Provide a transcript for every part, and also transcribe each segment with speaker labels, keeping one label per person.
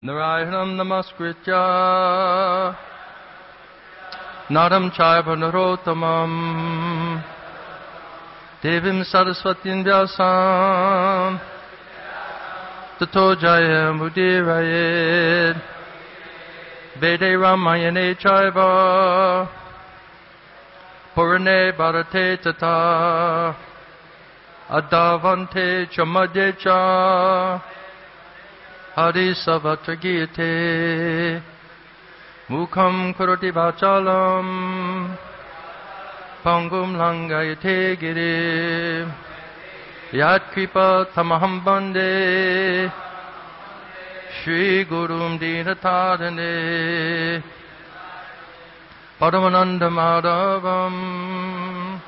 Speaker 1: Narayanam namaskritya Naram chaiva narotamam Devim saraswatim vyasam Tato jayam udirayed Vede ramayane chaiva Purane bharate tata Adavante chamadye cha Hari Savatragite Mukham Karoti Vachalam Pangum Langayate Giri Yat Kripa Tamaham Bande Shri Gurum Dinatadane Paramananda Madhavam.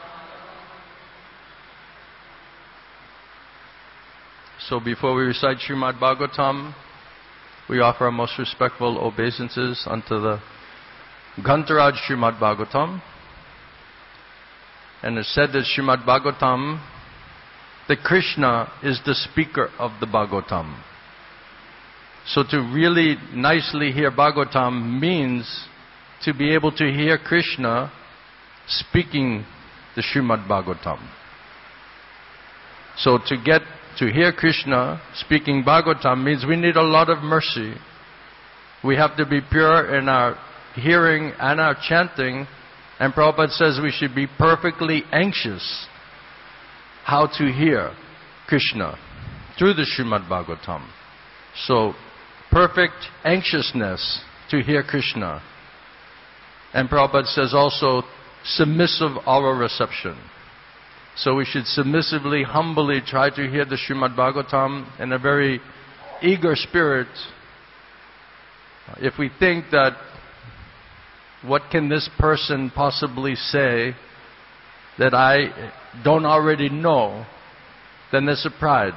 Speaker 1: So before we recite Srimad Bhagavatam, we offer our most respectful obeisances unto the Grantaraj Srimad Bhagavatam. And it's said that Srimad Bhagavatam, that Krishna is the speaker of the Bhagavatam. So to really nicely hear Bhagavatam means to be able to hear Krishna speaking the Srimad Bhagavatam. So to hear Krishna speaking Bhagavatam means we need a lot of mercy. We have to be pure in our hearing and our chanting. And Prabhupada says we should be perfectly anxious how to hear Krishna through the Srimad Bhagavatam. So, perfect anxiousness to hear Krishna. And Prabhupada says also, submissive oral reception. So we should submissively, humbly try to hear the Srimad Bhagavatam in a very eager spirit. If we think that, what can this person possibly say that I don't already know, then there's a pride.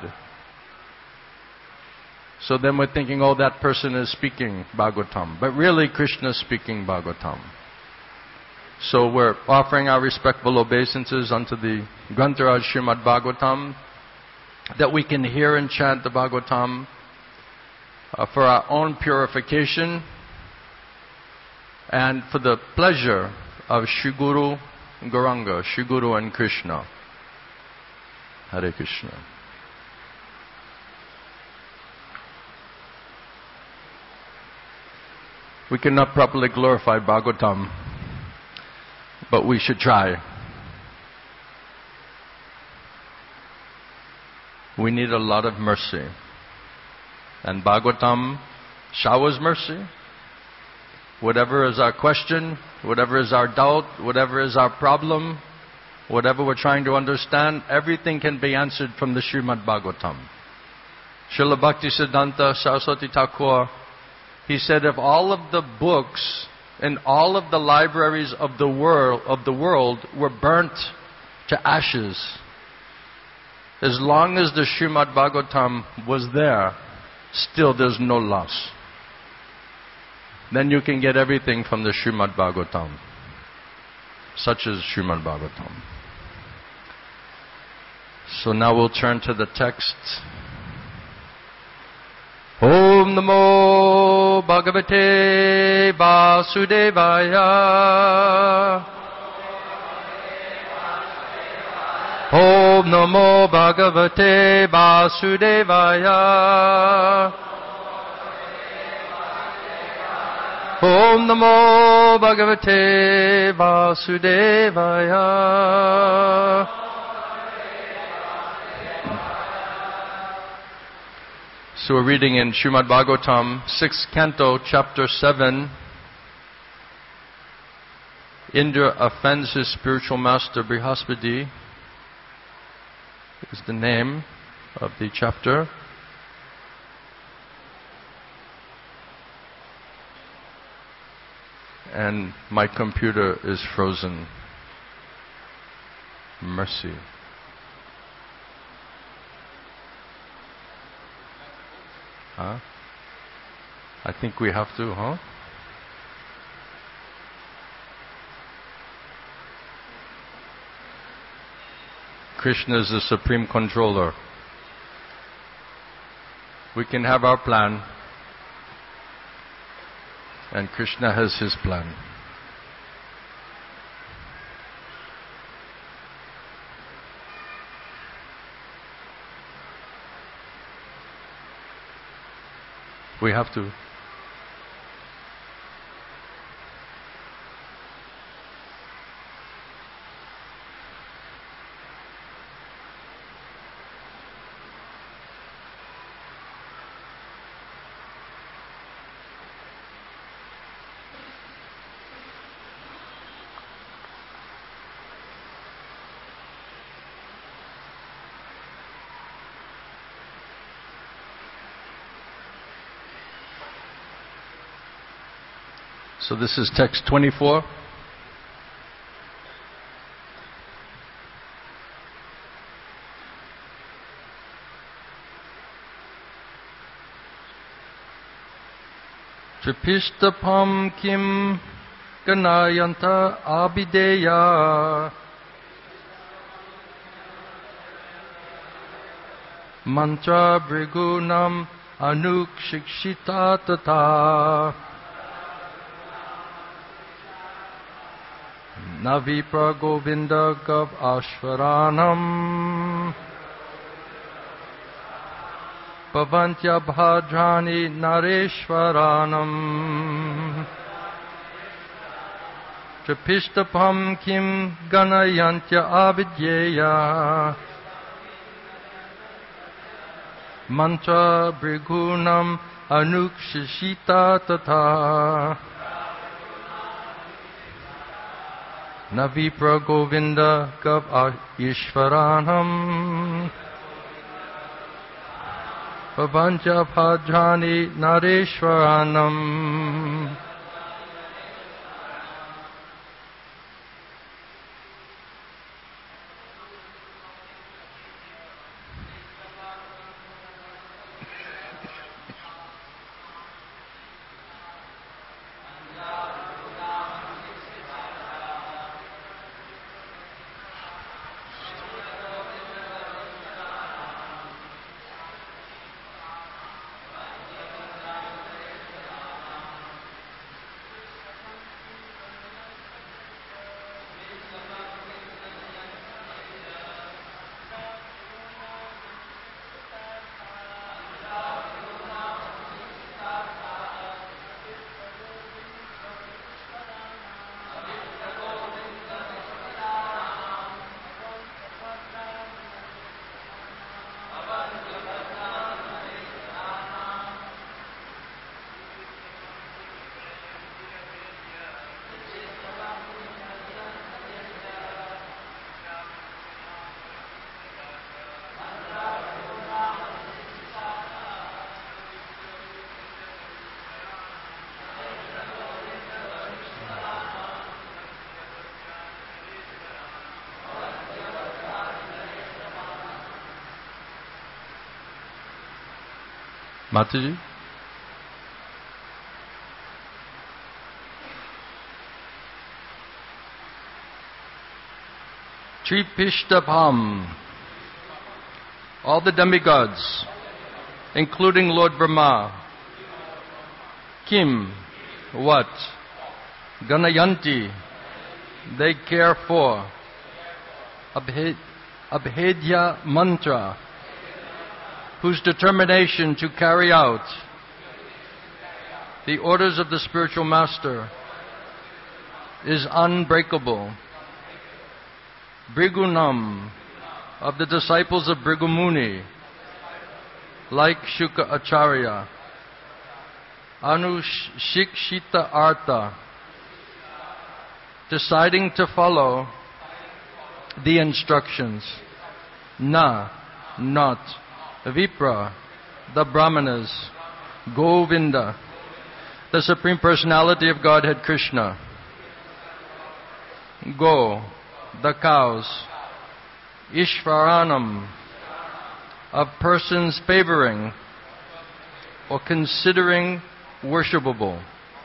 Speaker 1: So then we're thinking, oh, that person is speaking Bhagavatam. But really, Krishna is speaking Bhagavatam. So we're offering our respectful obeisances unto the Grantaraj Srimad Bhagavatam, that we can hear and chant the Bhagavatam for our own purification and for the pleasure of Shri Guru Gauranga, Shri Guru and Krishna. Hare Krishna. We cannot properly glorify Bhagavatam, but we should try. We need a lot of mercy. And Bhagavatam showers mercy. Whatever is our question, whatever is our doubt, whatever is our problem, whatever we're trying to understand, everything can be answered from the Srimad Bhagavatam. Srila Bhaktisiddhanta Saraswati Thakur, he said, if all of the books and all of the libraries of the world were burnt to ashes, as long as the Srimad Bhagavatam was there, still there's no loss. Then you can get everything from the Srimad Bhagavatam, such as Srimad Bhagavatam. So now we'll turn to the text. Om Namo Bhagavate Vasudevaya. Om Namo Bhagavate Vasudevaya. Om Namo Bhagavate Vasudevaya. So we're reading in Srimad Bhagavatam, 6th Canto, Chapter 7. Indra offends his spiritual master Brihaspati is the name of the chapter. And my computer is frozen. Mercy. Huh? I think we have to, huh? Krishna is the supreme controller. We can have our plan, and Krishna has his plan. We have to. So this is text 24. Tripishtapam kim ganayanta abideya mantra brigunam anukshikshita tata Navipra Govinda Gav Ashvaranam Pavantya Bhadrani Nareshwaranam Trapishtapam Kim Ganayantya Avidyeya Mantra Brigunam Anukshishita Tata Navipra Govinda Gav Ishvaranam Pavanja Bhadrani Nareshwaranam. Mataji? Tripishtabham, all the demigods, including Lord Brahma, Kim, what? Ganayanti, they care for. Abhedya mantra, whose determination to carry out the orders of the spiritual master is unbreakable. Brigunam, of the disciples of Brigumuni, like Shuka Acharya. Anushikshita Artha, deciding to follow the instructions. Na, not. Vipra, the Brahmanas. Govinda, the Supreme Personality of Godhead Krishna. Go, the cows. Ishvaranam, of persons favoring or considering worshipable.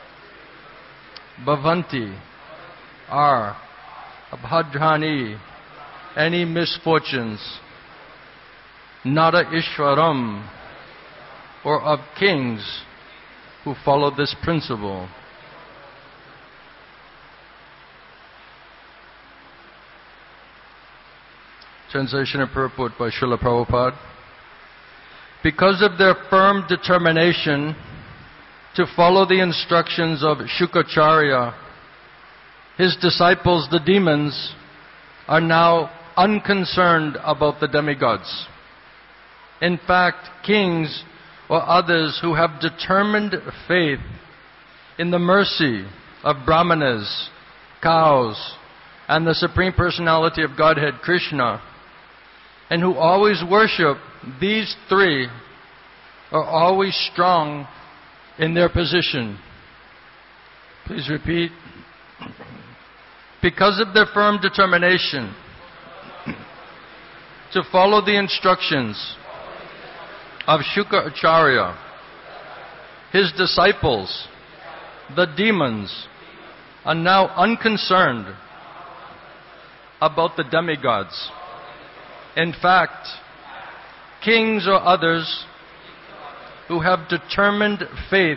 Speaker 1: Bhavanti, are. Abhadrani, any misfortunes. Nara Ishwaram, or of kings who follow this principle. Translation and purport by Srila Prabhupada. Because of their firm determination to follow the instructions of Shukracharya, his disciples, the demons, are now unconcerned about the demigods. In fact, kings or others who have determined faith in the mercy of Brahmanas, cows, and the Supreme Personality of Godhead, Krishna, and who always worship these three, are always strong in their position. Please repeat. Because of their firm determination to follow the instructions of Shukracharya, his disciples, the demons, are now unconcerned about the demigods. In fact, kings or others who have determined faith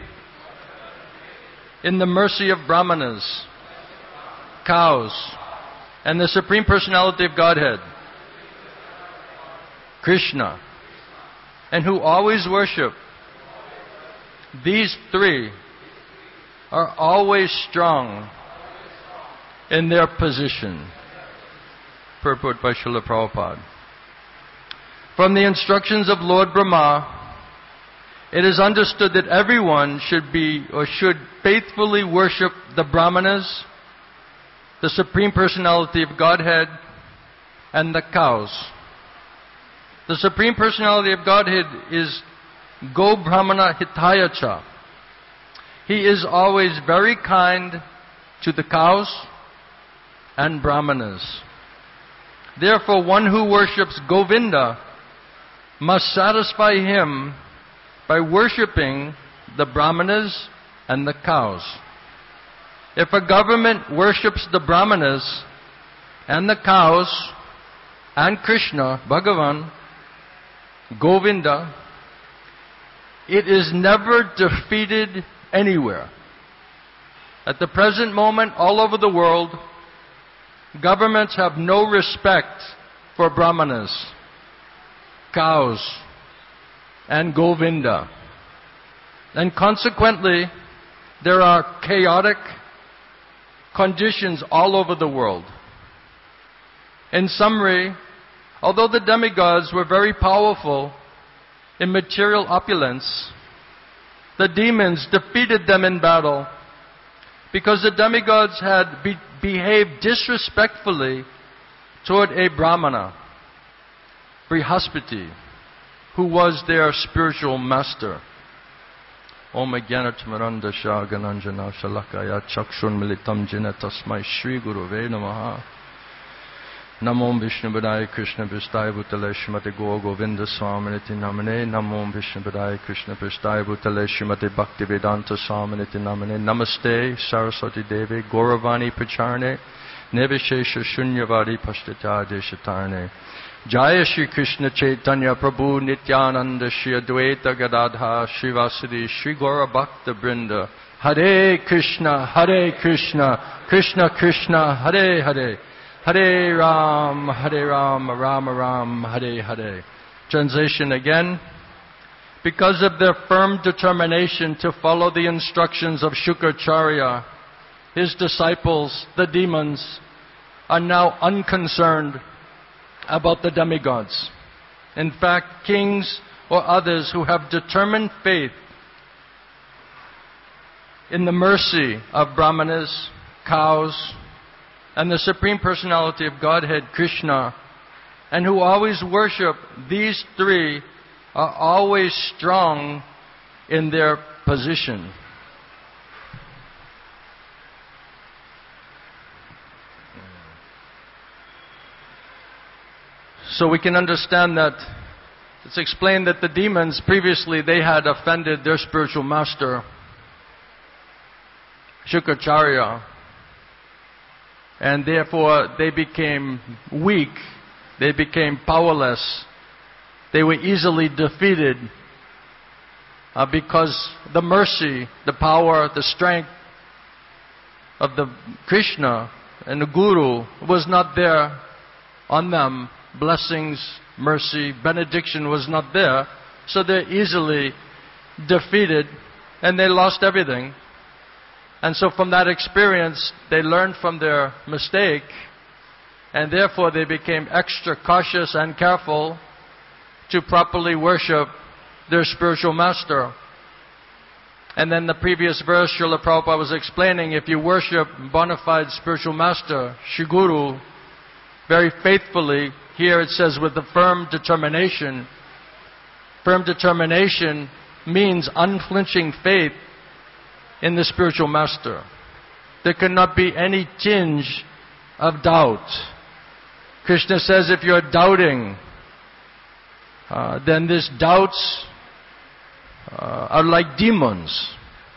Speaker 1: in the mercy of Brahmanas, cows, and the Supreme Personality of Godhead, Krishna, and who always worship these three, are always strong in their position. Purport by Srila Prabhupada. From the instructions of Lord Brahma, it is understood that everyone should be or should faithfully worship the Brahmanas, the Supreme Personality of Godhead, and the cows. The Supreme Personality of Godhead is Go Brahmana Hitayacha. He is always very kind to the cows and Brahmanas. Therefore, one who worships Govinda must satisfy him by worshipping the Brahmanas and the cows. If a government worships the Brahmanas and the cows and Krishna, Bhagavan, Govinda, it is never defeated anywhere. At the present moment, all over the world, governments have no respect for Brahmanas, cows, and Govinda. And consequently, there are chaotic conditions all over the world. In summary, although the demigods were very powerful in material opulence, the demons defeated them in battle because the demigods had behaved disrespectfully toward a Brahmana, Brihaspati, who was their spiritual master. Om Jnanatimiranda Shagananjana Shalakaya Chakshun Militam Jina Tasmai Shri Guruve Namaha. Namo Vishnu Padaya Krishna Pristaya Bhutale Srimati Gaur Govinda Swaminiti Namane. Namo Vishnu Padaya Krishna Pristaya Bhutale Srimati Bhakti Vedanta Swaminiti Namane. Namaste Saraswati Devi Gauravani Pacharne Nevishesha Shunyavadi Pashtata Deshatarne. Jaya Shri Krishna Chaitanya Prabhu Nityananda Shri Advaita Gadadha Shri Vasudi Shri Gaura Bhakta Brinda. Hare Krishna, Krishna Krishna, Hare Hare, Hare Ram, Rama Ram, Hare Hare. Translation again. Because of their firm determination to follow the instructions of Shukracharya, his disciples, the demons, are now unconcerned about the demigods. In fact, kings or others who have determined faith in the mercy of Brahmanas, cows, and the Supreme Personality of Godhead, Krishna, and who always worship these three, are always strong in their position. So we can understand that it's explained that the demons previously they had offended their spiritual master, Shukracharya, and therefore they became weak, they became powerless, they were easily defeated because the mercy, the power, the strength of the Krishna and the Guru was not there on them blessings, mercy, benediction was not there, so they're easily defeated and they lost everything. And so from that experience, they learned from their mistake, and therefore they became extra cautious and careful to properly worship their spiritual master. And then the previous verse, Srila Prabhupada was explaining, if you worship bona fide spiritual master, Shri Guru, very faithfully, here it says with a firm determination. Firm determination means unflinching faith in the spiritual master. There cannot be any tinge of doubt. Krishna says if you're doubting, then these doubts are like demons.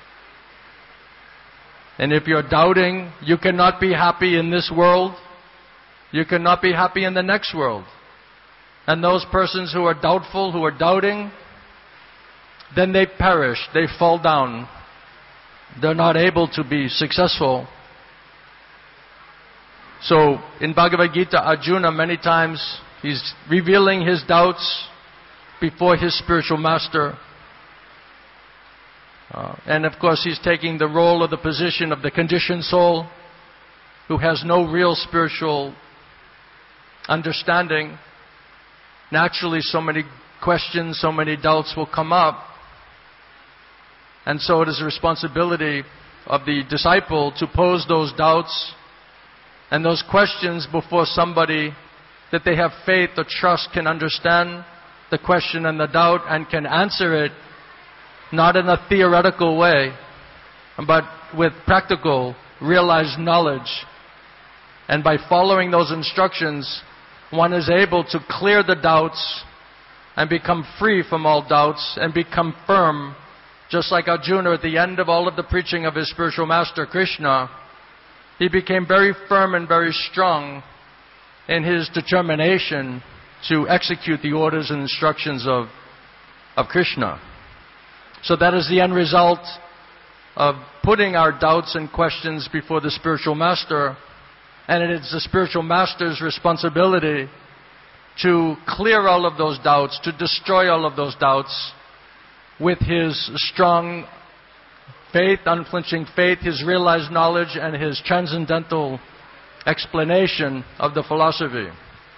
Speaker 1: And if you're doubting, you cannot be happy in this world. You cannot be happy in the next world. And those persons who are doubtful, who are doubting, then they perish, they fall down. They're not able to be successful. So in Bhagavad Gita, Arjuna many times, he's revealing his doubts before his spiritual master. And of course he's taking the role of the position of the conditioned soul who has no real spiritual understanding. Naturally so many questions, so many doubts will come up. And so it is the responsibility of the disciple to pose those doubts and those questions before somebody that they have faith or trust can understand the question and the doubt and can answer it, not in a theoretical way, but with practical, realized knowledge. And by following those instructions, one is able to clear the doubts and become free from all doubts and become firm. Just like Arjuna at the end of all of the preaching of his spiritual master Krishna, he became very firm and very strong in his determination to execute the orders and instructions of Krishna. So that is the end result of putting our doubts and questions before the spiritual master. And it is the spiritual master's responsibility to clear all of those doubts, to destroy all of those doubts with his strong faith, unflinching faith, his realized knowledge, and his transcendental explanation of the philosophy.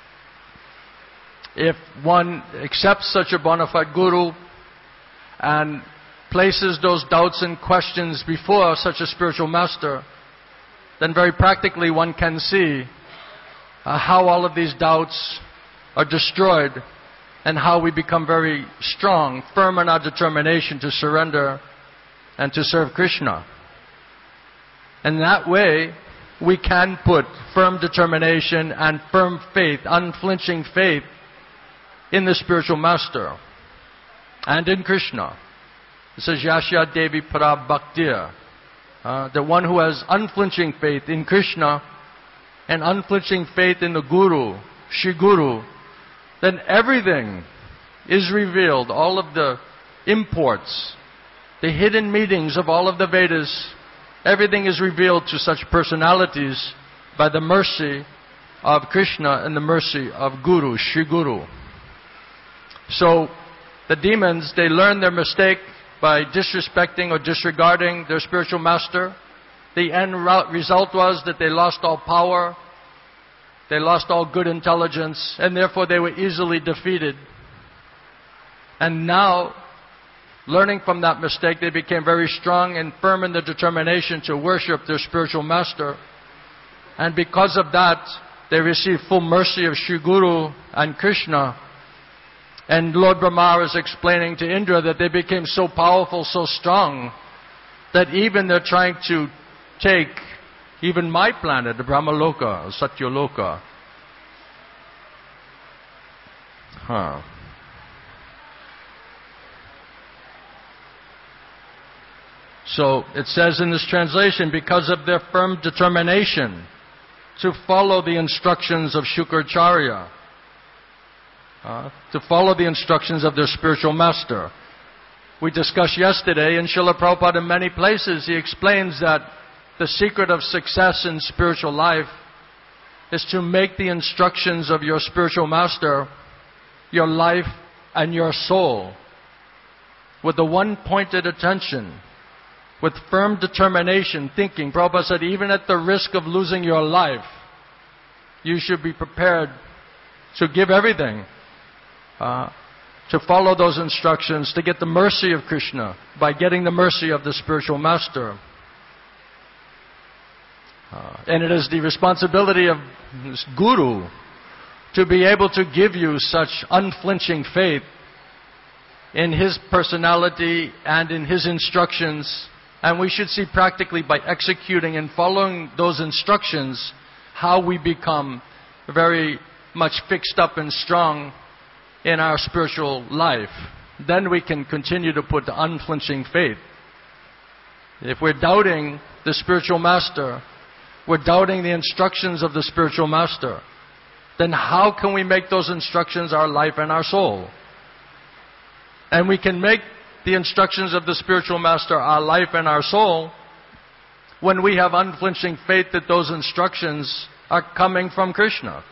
Speaker 1: If one accepts such a bona fide guru and places those doubts and questions before such a spiritual master, then very practically one can see how all of these doubts are destroyed and how we become very strong, firm in our determination to surrender and to serve Krishna. And that way, we can put firm determination and firm faith, unflinching faith in the spiritual master and in Krishna. It says, Yasya Devi Para Bhaktiya. The one who has unflinching faith in Krishna and unflinching faith in the Guru, Shri Guru, then everything is revealed. All of the imports, the hidden meanings of all of the Vedas, everything is revealed to such personalities by the mercy of Krishna and the mercy of Guru, Shri Guru. So the demons, they learn their mistake by disrespecting or disregarding their spiritual master. The end result was that they lost all power, they lost all good intelligence, and therefore they were easily defeated. And now, learning from that mistake, they became very strong and firm in their determination to worship their spiritual master. And because of that, they received full mercy of Shri Guru and Krishna. And Lord Brahma is explaining to Indra that they became so powerful, so strong, that even they're trying to take even my planet, the Brahmaloka, Satyaloka. So it says in this translation, because of their firm determination to follow the instructions of Shukracharya, to follow the instructions of their spiritual master. We discussed yesterday, in Srila Prabhupada in many places, he explains that the secret of success in spiritual life is to make the instructions of your spiritual master your life and your soul, with the one-pointed attention, with firm determination, thinking. Prabhupada said, even at the risk of losing your life, you should be prepared to give everything, to follow those instructions, to get the mercy of Krishna by getting the mercy of the spiritual master. And it is the responsibility of this guru to be able to give you such unflinching faith in his personality and in his instructions. And we should see practically by executing and following those instructions how we become very much fixed up and strong in our spiritual life. Then we can continue to put the unflinching faith. If we're doubting the spiritual master, we're doubting the instructions of the spiritual master, then how can we make those instructions our life and our soul? And we can make the instructions of the spiritual master our life and our soul when we have unflinching faith that those instructions are coming from Krishna.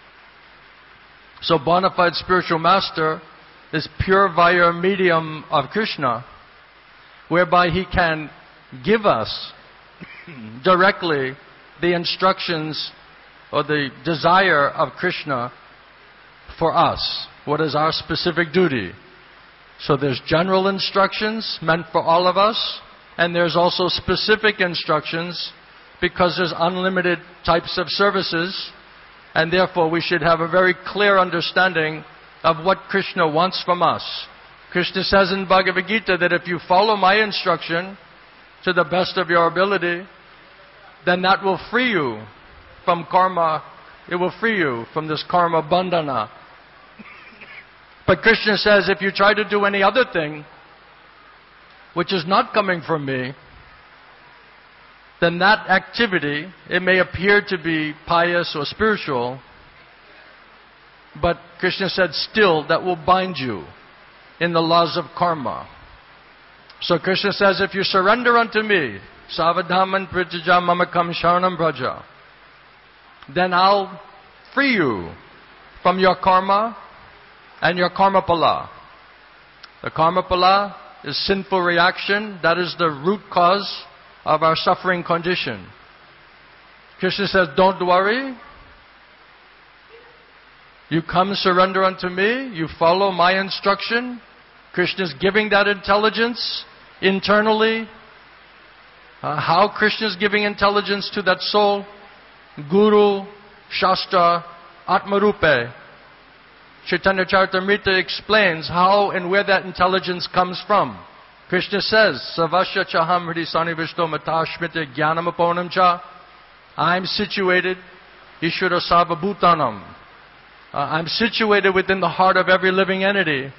Speaker 1: So bona fide spiritual master is pure via medium of Krishna, whereby he can give us directly the instructions or the desire of Krishna for us. What is our specific duty? So there's general instructions meant for all of us, and there's also specific instructions because there's unlimited types of services, and therefore we should have a very clear understanding of what Krishna wants from us. Krishna says in Bhagavad Gita that if you follow my instruction to the best of your ability, then that will free you from karma. It will free you from this karma bandhana. But Krishna says if you try to do any other thing which is not coming from me, then that activity, it may appear to be pious or spiritual, but Krishna said still that will bind you in the laws of karma. So Krishna says if you surrender unto me, Savadhaman Prityaja Mamakam Sharanam Braja, then I'll free you from your karma and your karma pala. The karma pala is sinful reaction. That is the root cause of our suffering condition. Krishna says, don't worry. You come surrender unto me. You follow my instruction. Krishna is giving that intelligence internally. How Krishna is giving intelligence to that soul? Guru, Shastra, Atmarupe. Chaitanya Charitamrita explains how and where that intelligence comes from. Krishna says, Savasya chaham hridi sanivishto matashmita jnanamaponam cha. I'm situated, Ishvara Sarvabhutanam. I'm situated within the heart of every living entity.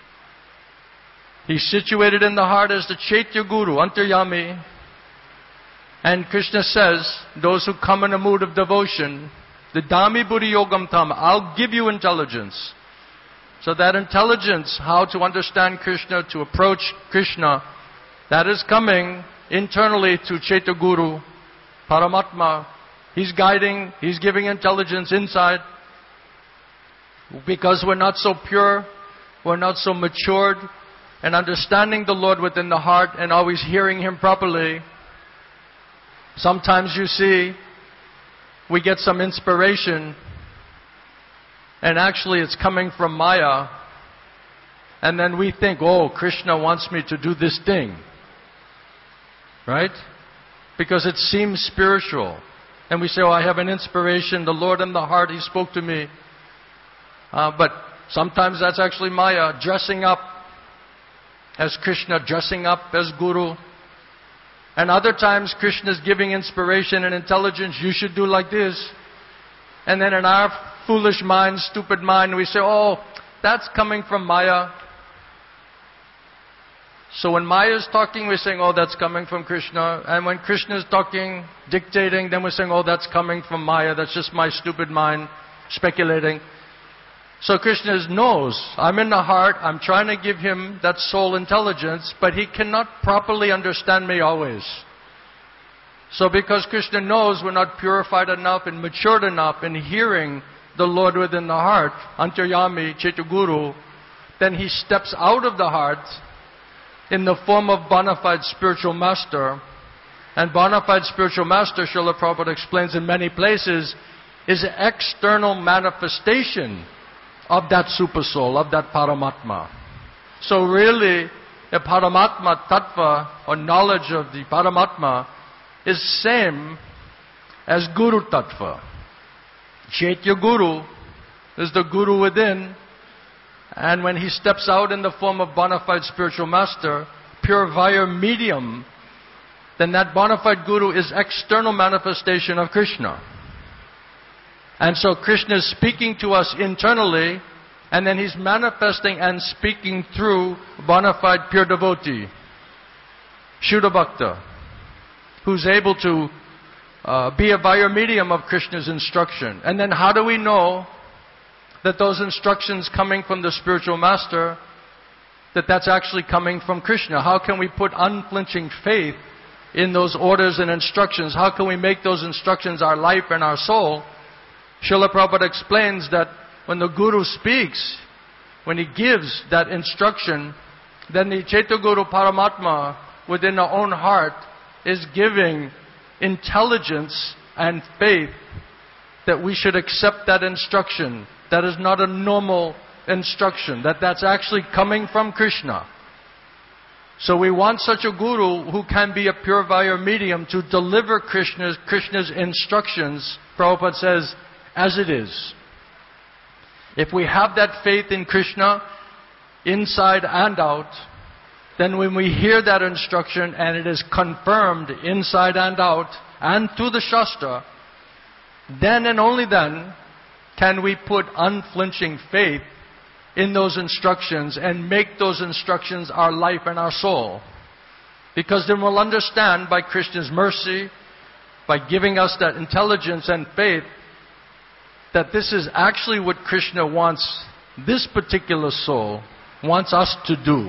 Speaker 1: He's situated in the heart as the Chaitya Guru, Antaryami. And Krishna says, those who come in a mood of devotion, the Dami Buddhi Yogam Tam, I'll give you intelligence. So that intelligence, how to understand Krishna, to approach Krishna, that is coming internally to Chaitya Guru, Paramatma. He's guiding, he's giving intelligence inside. Because we're not so pure, we're not so matured, and understanding the Lord within the heart and always hearing Him properly. Sometimes you see, we get some inspiration, and actually it's coming from Maya, and then we think, oh, Krishna wants me to do this thing. Right? Because it seems spiritual. And we say, oh, I have an inspiration, the Lord in the heart, He spoke to me. But sometimes that's actually Maya dressing up as Krishna, dressing up as Guru. And other times Krishna is giving inspiration and intelligence, you should do like this. And then in our foolish mind, stupid mind, we say, oh, that's coming from Maya. So when Maya is talking, we're saying, oh, that's coming from Krishna. And when Krishna is talking, dictating, then we're saying, oh, that's coming from Maya. That's just my stupid mind speculating. So Krishna knows, I'm in the heart, I'm trying to give him that soul intelligence, but he cannot properly understand me always. So because Krishna knows we're not purified enough and matured enough in hearing the Lord within the heart, Antaryami, Chaitaguru, then He steps out of the heart in the form of bona fide spiritual master. And bona fide spiritual master, Srila Prabhupada explains in many places, is an external manifestation of that super soul, of that Paramatma. So really, the Paramatma Tattva, or knowledge of the Paramatma, is same as Guru Tattva. Chaitya Guru is the Guru within, and when he steps out in the form of bona fide spiritual master, pure via medium, then that bona fide Guru is external manifestation of Krishna. And so Krishna is speaking to us internally, and then He's manifesting and speaking through bona fide pure devotee, Shuddha Bhakta, who's able to be a via medium of Krishna's instruction. And then how do we know that those instructions coming from the spiritual master, that that's actually coming from Krishna? How can we put unflinching faith in those orders and instructions? How can we make those instructions our life and our soul? Srila Prabhupada explains that when the Guru speaks, when he gives that instruction, then the Chaitaguru Paramatma within our own heart is giving intelligence and faith that we should accept that instruction. That is not a normal instruction, that's actually coming from Krishna. So we want such a Guru who can be a pure via medium to deliver Krishna's instructions, Prabhupada says, as it is. If we have that faith in Krishna, inside and out, then when we hear that instruction and it is confirmed inside and out and through the Shastra, then and only then can we put unflinching faith in those instructions and make those instructions our life and our soul. Because then we'll understand by Krishna's mercy, by giving us that intelligence and faith, that this is actually what Krishna wants this particular soul, wants us to do.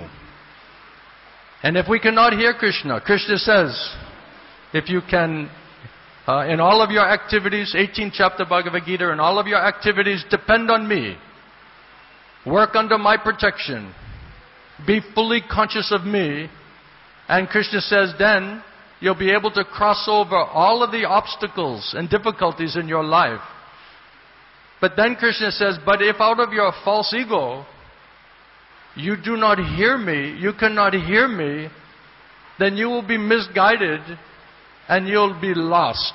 Speaker 1: And if we cannot hear Krishna, Krishna says, if you can, in all of your activities, 18th chapter Bhagavad Gita, in all of your activities, depend on me. Work under my protection. Be fully conscious of me. And Krishna says, then you'll be able to cross over all of the obstacles and difficulties in your life. But then Krishna says, but if out of your false ego, you do not hear me, you cannot hear me, then you will be misguided and you'll be lost.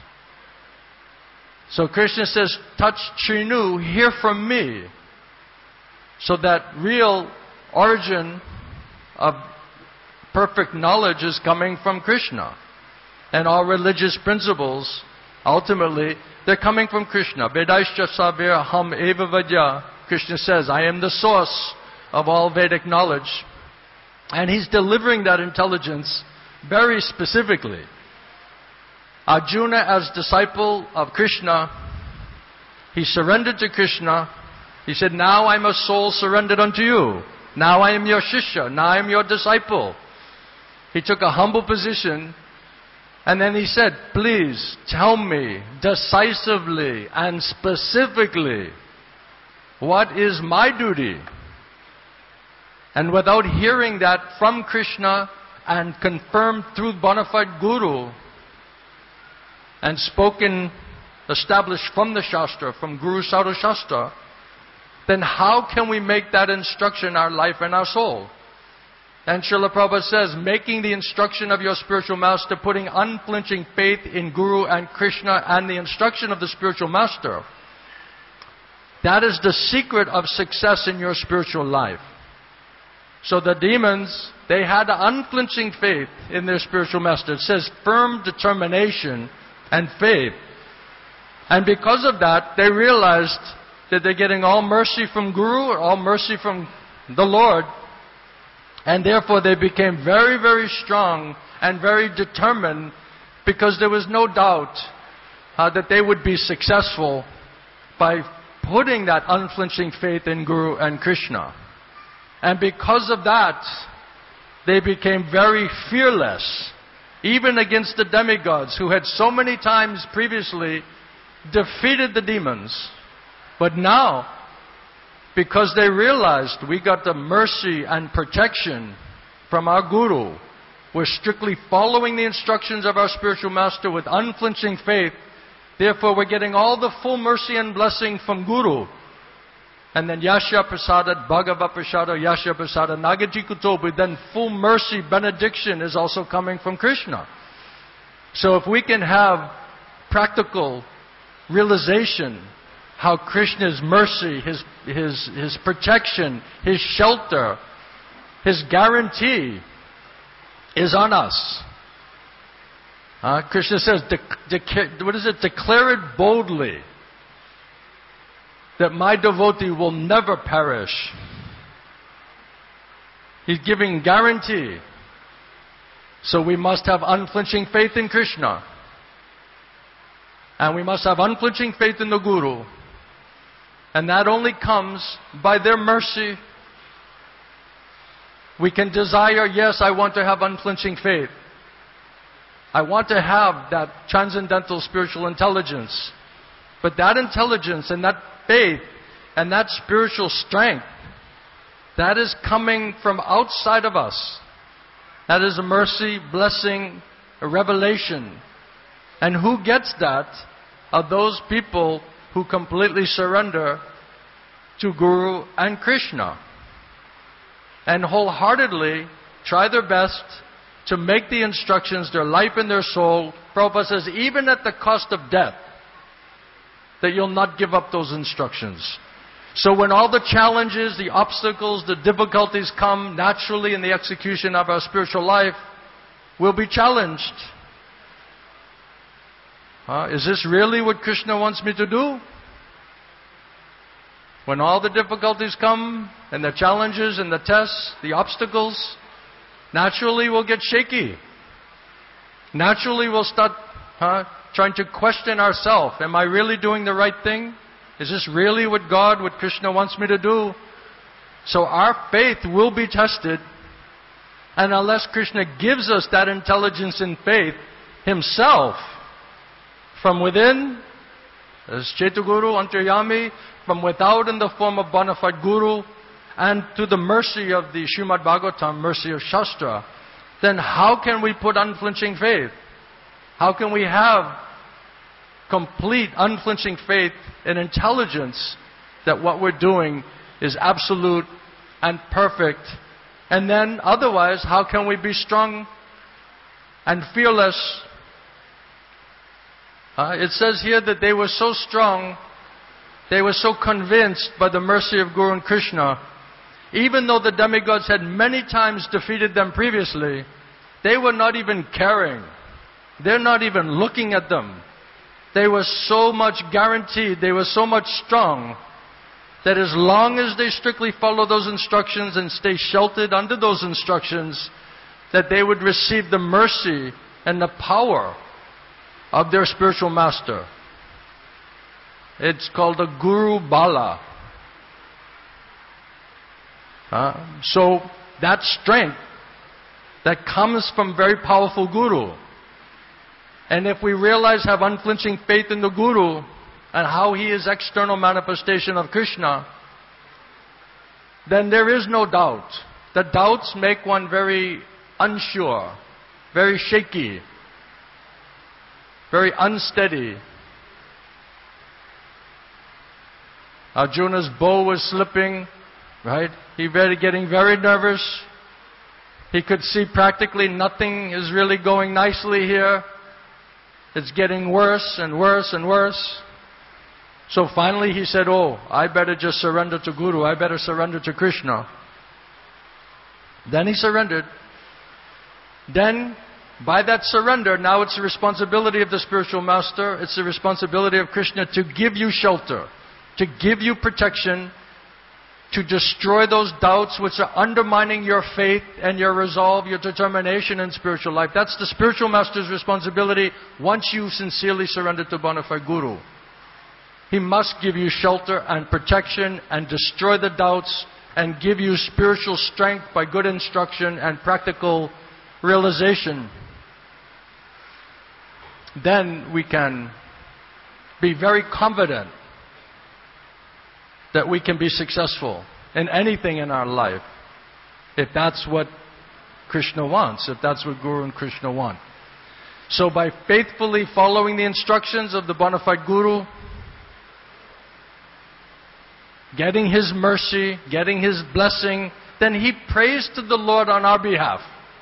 Speaker 1: So Krishna says, touch Trinu, hear from me. So that real origin of perfect knowledge is coming from Krishna. And all religious principles, ultimately, they're coming from Krishna. Vedaischa savir ham eva vadya. Krishna says, I am the source of all Vedic knowledge. And He's delivering that intelligence very specifically. Arjuna, as disciple of Krishna, he surrendered to Krishna. He said, now I'm a soul surrendered unto you. Now I am your Shishya. Now I am your disciple. He took a humble position. And then he said, please tell me decisively and specifically what is my duty. And without hearing that from Krishna and confirmed through bona fide Guru and spoken, established from the Shastra, from Guru Sarva Shastra, then how can we make that instruction our life and our soul? And Srila Prabhupada says, making the instruction of your spiritual master, putting unflinching faith in Guru and Krishna and the instruction of the spiritual master, that is the secret of success in your spiritual life. So the demons, they had unflinching faith in their spiritual master. It says firm determination and faith. And because of that, they realized that they're getting all mercy from Guru or all mercy from the Lord. And therefore they became very, very strong and very determined, because there was no doubt that they would be successful by putting that unflinching faith in Guru and Krishna. And because of that, they became very fearless even against the demigods who had so many times previously defeated the demons. But now, because they realized we got the mercy and protection from our Guru, we're strictly following the instructions of our spiritual master with unflinching faith. Therefore, we're getting all the full mercy and blessing from Guru. And then Yasha Prasada, Bhagava Prasada, Yasha Prasada, Nagaji Kutobu, then full mercy, benediction is also coming from Krishna. So if we can have practical realization how Krishna's mercy, His protection, His shelter, His guarantee is on us. Krishna says, declare it boldly that my devotee will never perish. He's giving guarantee. So we must have unflinching faith in Krishna. And we must have unflinching faith in the Guru. And that only comes by their mercy. We can desire, yes, I want to have unflinching faith. I want to have that transcendental spiritual intelligence. But that intelligence and that faith and that spiritual strength, that is coming from outside of us. That is a mercy, blessing, a revelation. And who gets that are those people who completely surrender to Guru and Krishna. And wholeheartedly try their best to make the instructions their life and their soul. Prabhupada says, even at the cost of death, that you'll not give up those instructions. So when all the challenges, the obstacles, the difficulties come naturally in the execution of our spiritual life, we'll be challenged. Is this really what Krishna wants me to do? When all the difficulties come, and the challenges and the tests, the obstacles, naturally we'll get shaky. Naturally we'll start trying to question ourselves. Am I really doing the right thing? Is this really what God, what Krishna wants me to do? So our faith will be tested. And unless Krishna gives us that intelligence and faith Himself, from within, as Chetaguru, Antaryami, from without in the form of bona fide Guru, and to the mercy of the Srimad Bhagavatam, mercy of Shastra, then how can we put unflinching faith? How can we have complete unflinching faith and intelligence that what we're doing is absolute and perfect? And then otherwise, how can we be strong and fearless? It says here that they were so strong, they were so convinced by the mercy of Guru and Krishna, even though the demigods had many times defeated them previously, they were not even caring. They're not even looking at them. They were so much guaranteed, they were so much strong, that as long as they strictly follow those instructions and stay sheltered under those instructions, that they would receive the mercy and the power of their spiritual master. It's called the Guru Bala. So that strength that comes from very powerful Guru. And if we realize, have unflinching faith in the Guru and how he is external manifestation of Krishna, then there is no doubt. The doubts make one very unsure, very shaky, very unsteady. Arjuna's bow was slipping, right? He was getting very nervous. He could see practically nothing is really going nicely here. It's getting worse and worse and worse. So finally he said, oh, I better just surrender to Guru. I better surrender to Krishna. Then he surrendered. Then, by that surrender, now it's the responsibility of the spiritual master, it's the responsibility of Krishna to give you shelter, to give you protection, to destroy those doubts which are undermining your faith and your resolve, your determination in spiritual life. That's the spiritual master's responsibility once you sincerely surrender to bona fide Guru. He must give you shelter and protection and destroy the doubts and give you spiritual strength by good instruction and practical realization. then we can be very confident that we can be successful in anything in our life, if that's what Krishna wants, if that's what Guru and Krishna want. So by faithfully following the instructions of the bona fide Guru, getting his mercy, getting his blessing, then he prays to the Lord on our behalf.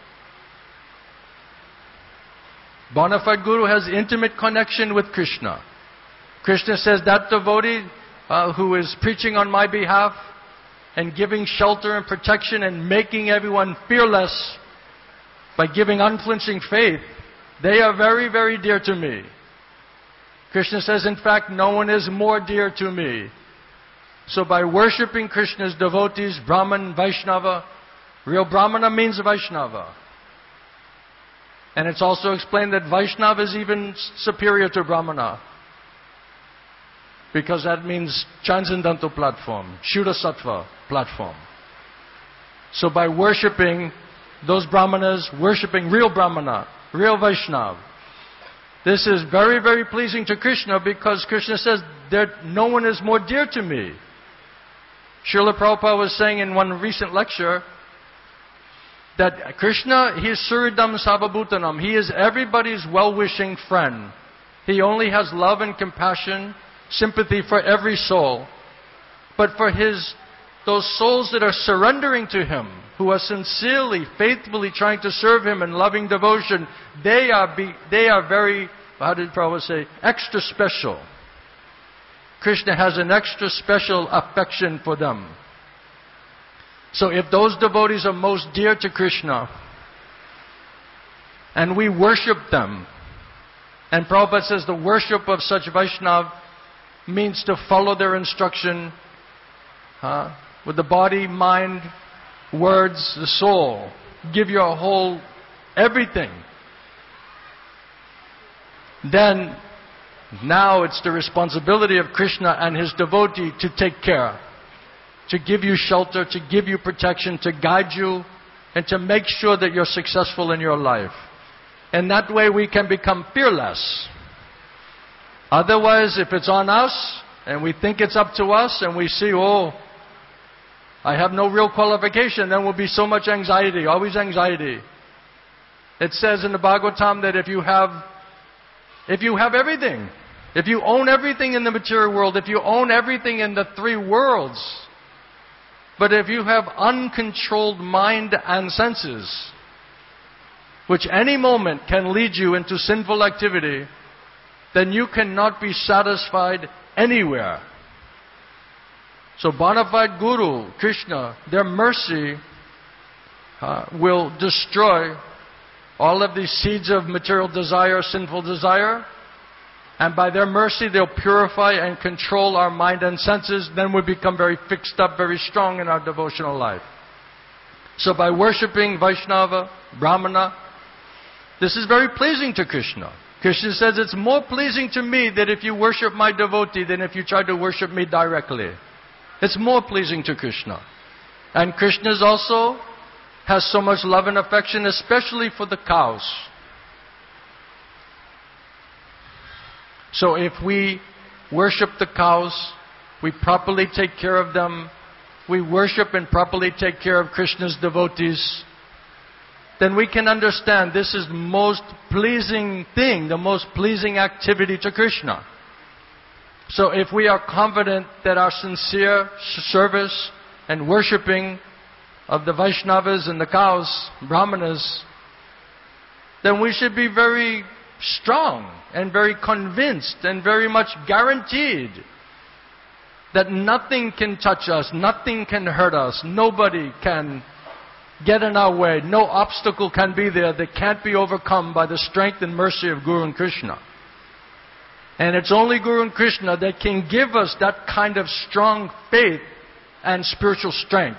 Speaker 1: Bona fide Guru has intimate connection with Krishna. Krishna says, that devotee who is preaching on my behalf and giving shelter and protection and making everyone fearless by giving unflinching faith, they are very, very dear to me. Krishna says, in fact, no one is more dear to me. So by worshipping Krishna's devotees, Brahman, Vaishnava, real Brahmana means Vaishnava. And it's also explained that Vaishnava is even superior to Brahmana, because that means transcendental platform, Shuddha Sattva platform. So by worshipping those Brahmanas, worshipping real Brahmana, real Vaishnava, this is very, very pleasing to Krishna, because Krishna says that no one is more dear to me. Srila Prabhupada was saying in one recent lecture that Krishna, he is Suridam Sarvabhutanam. He is everybody's well-wishing friend. He only has love and compassion, sympathy for every soul. But for those souls that are surrendering to him, who are sincerely, faithfully trying to serve him in loving devotion, they are very, how did Prabhupada say, extra special. Krishna has an extra special affection for them. So if those devotees are most dear to Krishna, and we worship them, and Prabhupada says the worship of such Vaishnava means to follow their instruction with the body, mind, words, the soul. Give your whole everything. Then, now it's the responsibility of Krishna and his devotee to take care, to give you shelter, to give you protection, to guide you, and to make sure that you're successful in your life. And that way we can become fearless. Otherwise, if it's on us, and we think it's up to us, and we see, oh, I have no real qualification, then will be so much anxiety, always anxiety. It says in the Bhagavatam that if you have everything, if you own everything in the material world, if you own everything in the three worlds, but if you have uncontrolled mind and senses, which any moment can lead you into sinful activity, then you cannot be satisfied anywhere. So bona fide Guru, Krishna, their mercy will destroy all of these seeds of material desire, sinful desire. And by their mercy, they'll purify and control our mind and senses. Then we become very fixed up, very strong in our devotional life. So by worshipping Vaishnava, Brahmana, this is very pleasing to Krishna. Krishna says, it's more pleasing to me that if you worship my devotee than if you try to worship me directly. It's more pleasing to Krishna. And Krishna also has so much love and affection, especially for the cows. So if we worship the cows, we properly take care of them, we worship and properly take care of Krishna's devotees, then we can understand this is the most pleasing thing, the most pleasing activity to Krishna. So if we are confident that our sincere service and worshipping of the Vaishnavas and the cows, Brahmanas, then we should be very strong and very convinced and very much guaranteed that nothing can touch us, nothing can hurt us, nobody can get in our way, no obstacle can be there that can't be overcome by the strength and mercy of Guru and Krishna. And it's only Guru and Krishna that can give us that kind of strong faith and spiritual strength.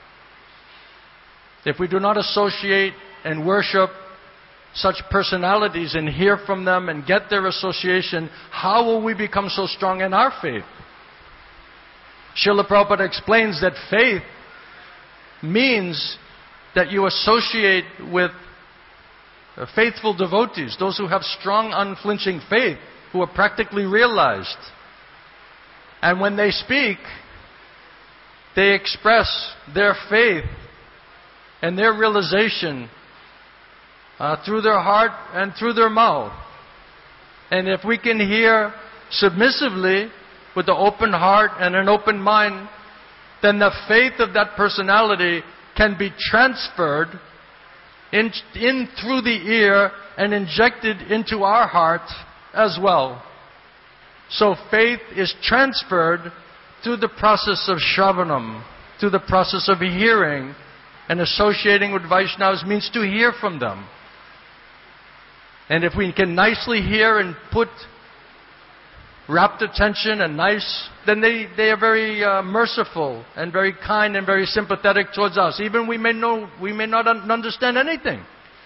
Speaker 1: If we do not associate and worship such personalities and hear from them and get their association, how will we become so strong in our faith? Srila Prabhupada explains that faith means that you associate with faithful devotees, those who have strong, unflinching faith, who are practically realized. And when they speak, they express their faith and their realization through their heart and through their mouth. And if we can hear submissively with an open heart and an open mind, then the faith of that personality can be transferred in through the ear and injected into our heart as well. So faith is transferred through the process of Shravanam, through the process of hearing, and associating with Vaishnavas means to hear from them. And if we can nicely hear and put rapt attention and nice, then they are very merciful and very kind and very sympathetic towards us. Even we may not understand anything.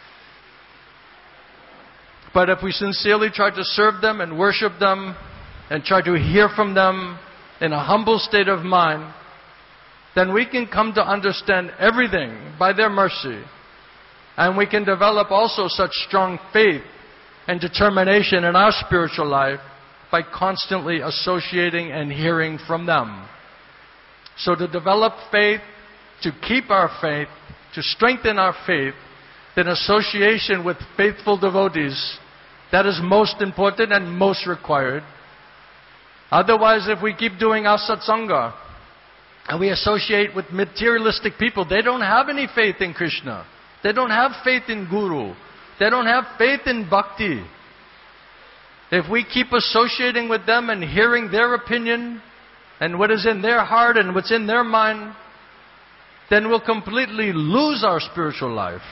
Speaker 1: But if we sincerely try to serve them and worship them and try to hear from them in a humble state of mind, then we can come to understand everything by their mercy. And we can develop also such strong faith and determination in our spiritual life by constantly associating and hearing from them. So to develop faith, to keep our faith, to strengthen our faith, then association with faithful devotees, that is most important and most required. Otherwise, if we keep doing our satsanga, and we associate with materialistic people, they don't have any faith in Krishna. They don't have faith in Guru. They don't have faith in Bhakti. If we keep associating with them and hearing their opinion and what is in their heart and what's in their mind, then we'll completely lose our spiritual life.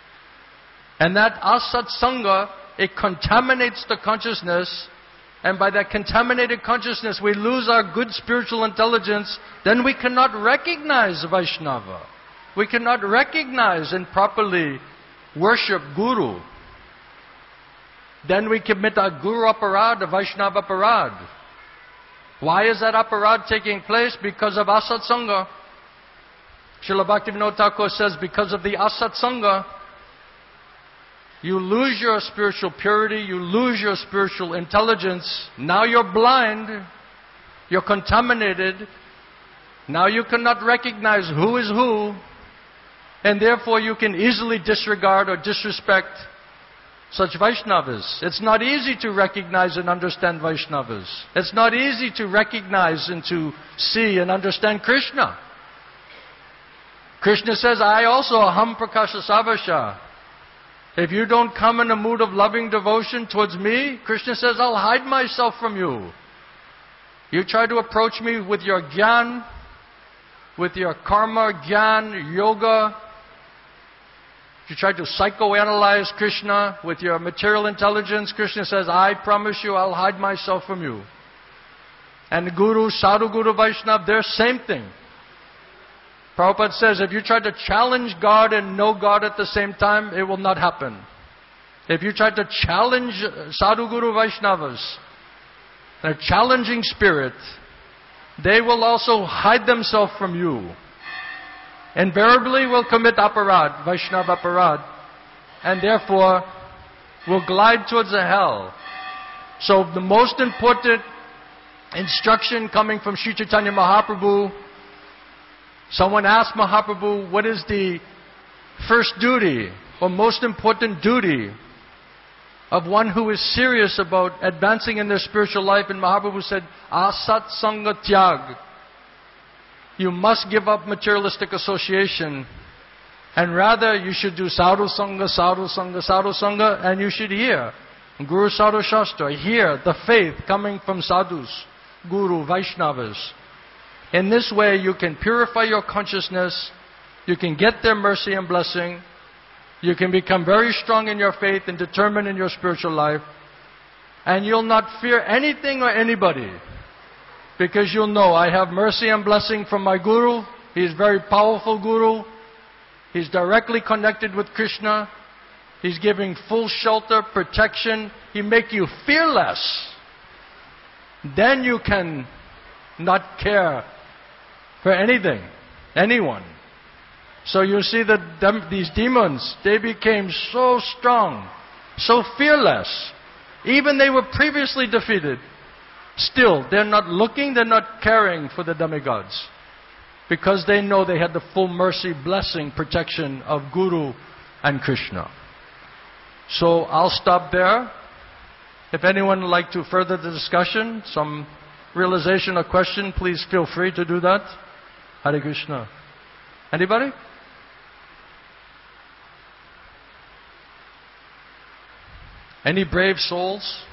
Speaker 1: And that asatsanga, it contaminates the consciousness, and by that contaminated consciousness we lose our good spiritual intelligence. Then we cannot recognize Vaishnava. We cannot recognize and properly worship Guru. Then we commit a Guru aparad, a Vaishnava aparad. Why is that aparad taking place? Because of asatsanga. Srila Bhaktivinoda Thakur says, because of the asatsanga, you lose your spiritual purity, you lose your spiritual intelligence. Now you're blind, you're contaminated. Now you cannot recognize who is who, and therefore you can easily disregard or disrespect such Vaishnavas. It's not easy to recognize and understand Vaishnavas. It's not easy to recognize and to see and understand Krishna. Krishna says, I also aham prakasha savasha. If you don't come in a mood of loving devotion towards me, Krishna says, I'll hide myself from you. You try to approach me with your gyan, with your karma, gyan, yoga. You try to psychoanalyze Krishna with your material intelligence. Krishna says, I promise you, I'll hide myself from you. And the Guru, Sadhu Guru Vaishnava, they're same thing. Prabhupada says, if you try to challenge God and know God at the same time, it will not happen. If you try to challenge Sadhu Guru Vaishnavas, a challenging spirit, they will also hide themselves from you. Invariably will commit aparad, Vaishnava aparad, and therefore will glide towards the hell. So the most important instruction coming from Sri Chaitanya Mahaprabhu, someone asked Mahaprabhu, what is the first duty or most important duty of one who is serious about advancing in their spiritual life? And Mahaprabhu said, asat sanga tyag. You must give up materialistic association, and rather you should do sadhu sanga, sadhu sanga, sadhu sanga, and you should hear Guru Sadhu Shastra, hear the faith coming from sadhus, Guru, Vaishnavas. In this way, you can purify your consciousness, you can get their mercy and blessing, you can become very strong in your faith and determined in your spiritual life, and you'll not fear anything or anybody, because you'll know, I have mercy and blessing from my Guru. He is very powerful Guru. He's directly connected with Krishna. He's giving full shelter, protection. He make you fearless. Then you can not care for anything, anyone. So you see that these demons, they became so strong, so fearless. Even they were previously defeated. Still, they're not looking, they're not caring for the demigods. Because they know they had the full mercy, blessing, protection of Guru and Krishna. So I'll stop there. If anyone would like to further the discussion, some realization or question, please feel free to do that. Hare Krishna. Anybody? Any brave souls?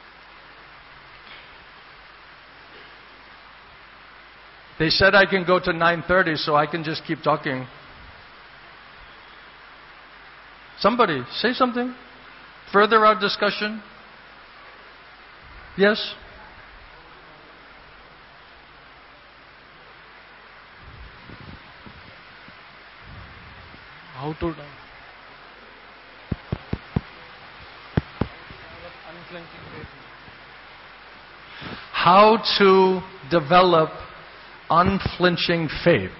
Speaker 1: They said I can go to 9:30, so I can just keep talking. Somebody, say something. Further our discussion. Yes? How to develop unflinching faith.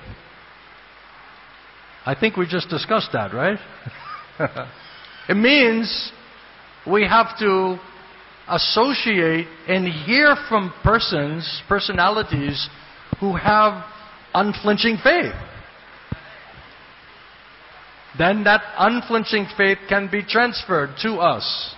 Speaker 1: I think we just discussed that, right? It means we have to associate and hear from personalities who have unflinching faith. Then that unflinching faith can be transferred to us.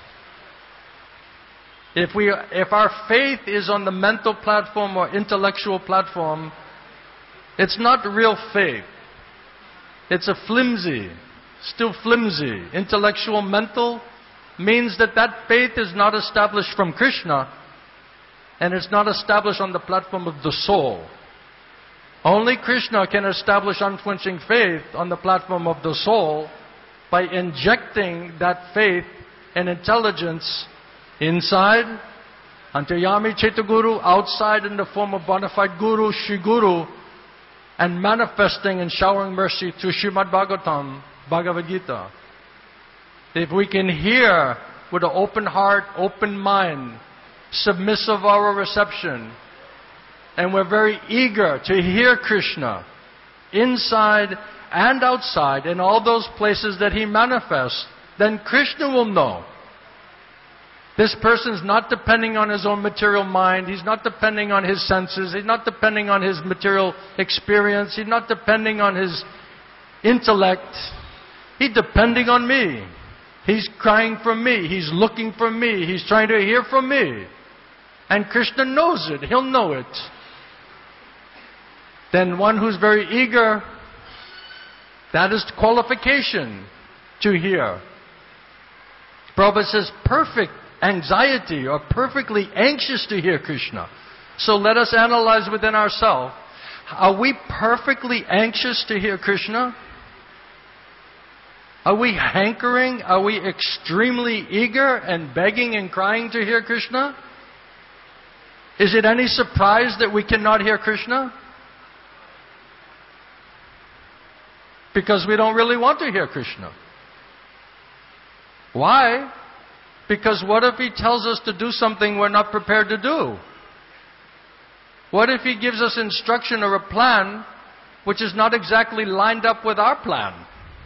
Speaker 1: If our faith is on the mental platform or intellectual platform, it's not real faith. It's a still flimsy. Intellectual, mental means that faith is not established from Krishna, and it's not established on the platform of the soul. Only Krishna can establish unflinching faith on the platform of the soul by injecting that faith and intelligence inside, Antaryami Chaitaguru, outside in the form of bona fide Guru, Shri Guru, and manifesting and showering mercy through Srimad Bhagavatam, Bhagavad Gita. If we can hear with an open heart, open mind, submissive our reception, and we're very eager to hear Krishna inside and outside in all those places that He manifests, then Krishna will know. This person's not depending on his own material mind. He's not depending on his senses. He's not depending on his material experience. He's not depending on his intellect. He's depending on me. He's crying for me. He's looking for me. He's trying to hear from me. And Krishna knows it. He'll know it. Then one who's very eager, that is qualification to hear. Prabhupada says perfect anxiety or perfectly anxious to hear Krishna. So let us analyze within ourselves. Are we perfectly anxious to hear Krishna? Are we hankering? Are we extremely eager and begging and crying to hear Krishna? Is it any surprise that we cannot hear Krishna? Because we don't really want to hear Krishna. Why? Because what if He tells us to do something we're not prepared to do? What if He gives us instruction or a plan which is not exactly lined up with our plan?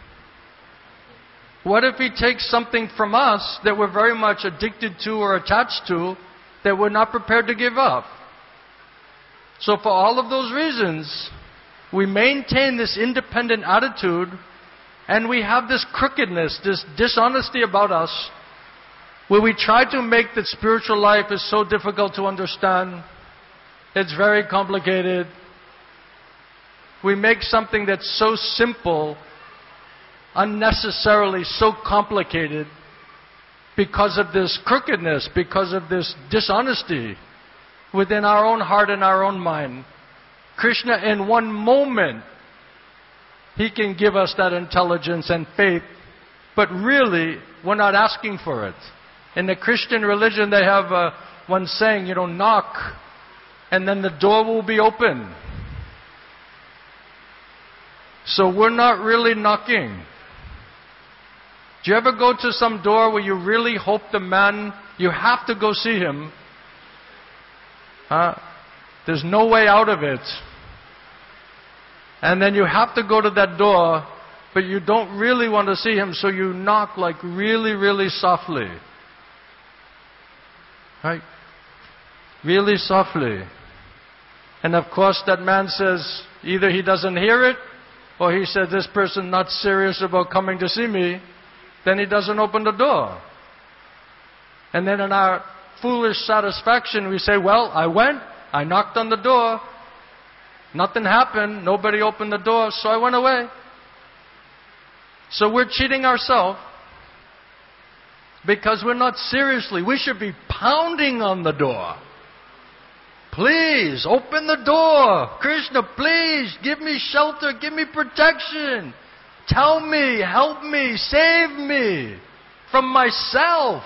Speaker 1: What if He takes something from us that we're very much addicted to or attached to that we're not prepared to give up? So for all of those reasons, we maintain this independent attitude, and we have this crookedness, this dishonesty about us, where we try to make that spiritual life is so difficult to understand. It's very complicated. We make something that's so simple unnecessarily so complicated because of this crookedness, because of this dishonesty within our own heart and our own mind. Krishna, in one moment, He can give us that intelligence and faith, but really, we're not asking for it. In the Christian religion, they have one saying, knock, and then the door will be open. So we're not really knocking. Do you ever go to some door where you really hope the man, you have to go see him? There's no way out of it. And then you have to go to that door, but you don't really want to see him, so you knock like really, really softly. Right? Really softly. And of course that man says, either he doesn't hear it, or he said, this person not serious about coming to see me, then he doesn't open the door. And then in our foolish satisfaction, we say, well, I went, I knocked on the door, nothing happened, nobody opened the door, so I went away. So we're cheating ourselves because we're not seriously. We should be pounding on the door. Please, open the door. Krishna, please, give me shelter, give me protection. Tell me, help me, save me from myself.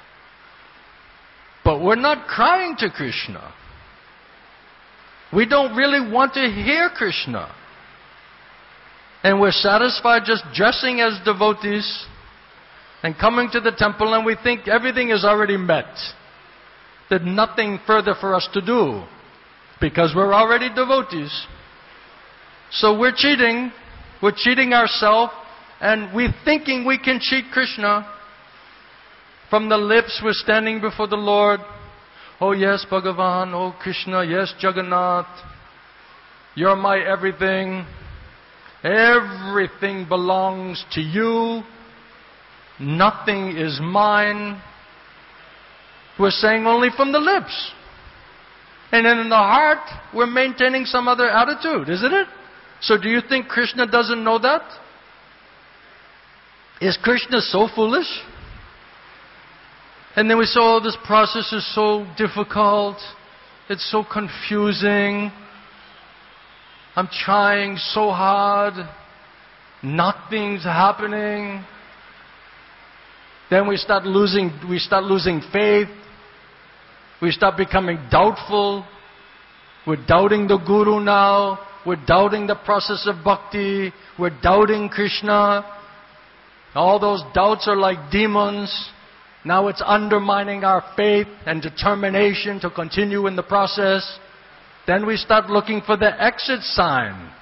Speaker 1: But we're not crying to Krishna. We don't really want to hear Krishna. And we're satisfied just dressing as devotees and coming to the temple, and we think everything is already met. There's nothing further for us to do because we're already devotees. So we're cheating ourselves, and we're thinking we can cheat Krishna. From the lips we're standing before the Lord. Oh yes, Bhagavan, oh Krishna, yes, Jagannath. You're my everything. Everything belongs to you. Nothing is mine. We're saying only from the lips. And then in the heart, we're maintaining some other attitude, isn't it? So do you think Krishna doesn't know that? Is Krishna so foolish? And then we say, oh, this process is so difficult. It's so confusing. I'm trying so hard. Nothing's happening. Then we start losing faith. We start becoming doubtful. We're doubting the Guru now. We're doubting the process of bhakti. We're doubting Krishna. All those doubts are like demons. Now it's undermining our faith and determination to continue in the process. Then we start looking for the exit sign.